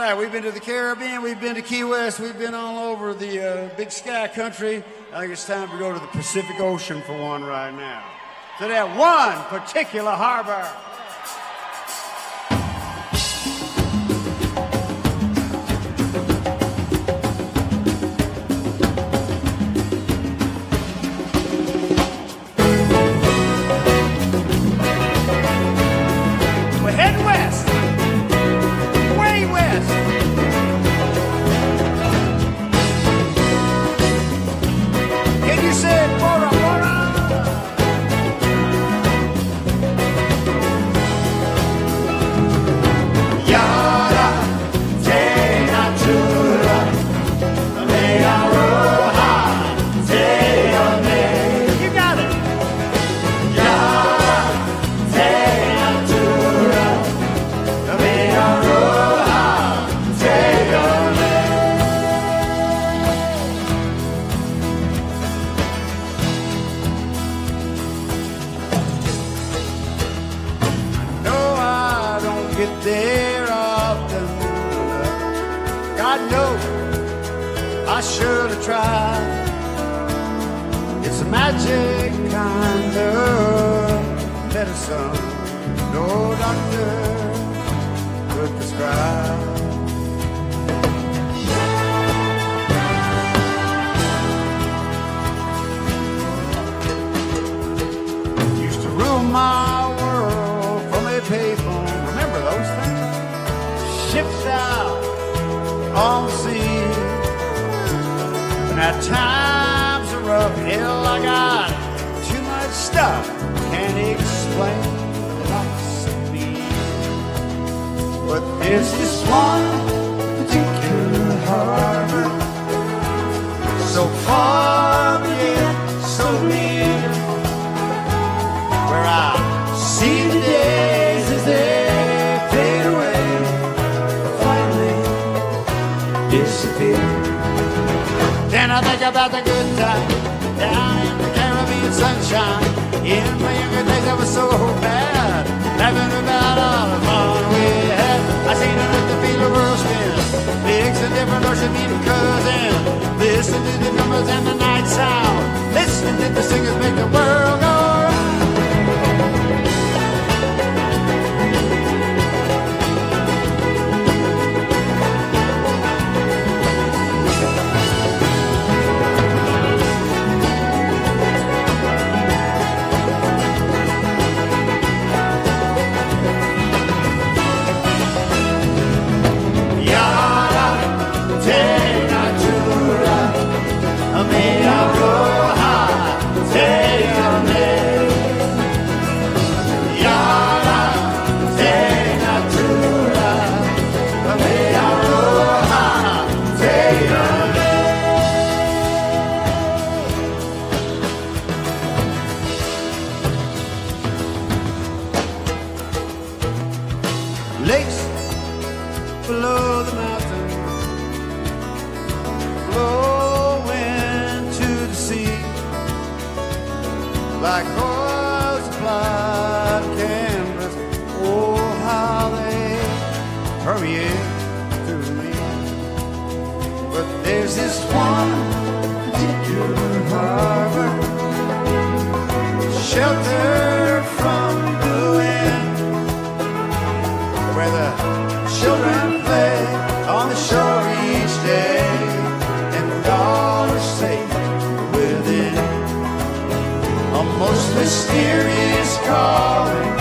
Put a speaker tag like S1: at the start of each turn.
S1: right, we've been to the Caribbean, we've been to Key West, we've been all over the big sky country. I think it's time to go to the Pacific Ocean for one right now. To that one particular harbor. Get there often enough. God knows I should have tried. It's a magic kind of medicine no doctor could prescribe. Used to rule my world from a payphone. Those things, ships out on the sea. And at times are rough, hell, I got too much stuff, can't explain the likes of me. But there's this one particular harbor, so far but yet so near, where I see the days as they disappear. Then I think about the good times down in the Caribbean sunshine. In my younger days I was so bad, laughing about all the fun we had. I seen enough to feel the world spin, mix a different ocean meeting cousin. Listen to the numbers and the night sound, listening to the singers make the world go round. Lakes below the mountain, flowing to the sea, like oils applied canvas. Oh, how they permeate through me. But there's this one particular harbor, sheltered from the wind, where the children play on the shore each day, and all are safe within a most mysterious calling.